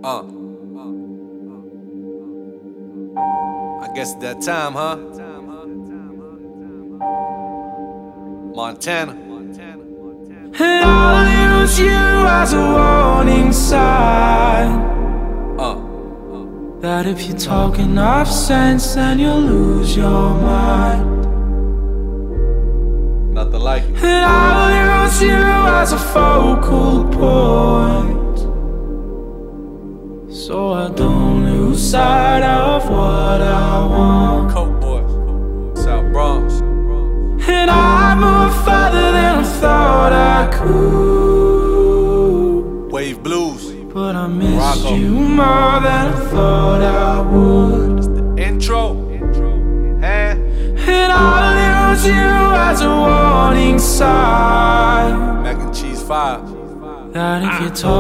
I guess that time, huh? Montana. And I'll use you as a warning sign that if you talk enough sense, then you'll lose your mind. Nothing like it. And I'll use you as a focal point, so I don't lose sight of what I want. Coke boys, South Bronx. And I move further than I thought I could. Wave blues. But I missed Rocco. you more than I thought I would. It's the intro. Hey. And I'll use you as a warning sign Mac and cheese fire. that if you talk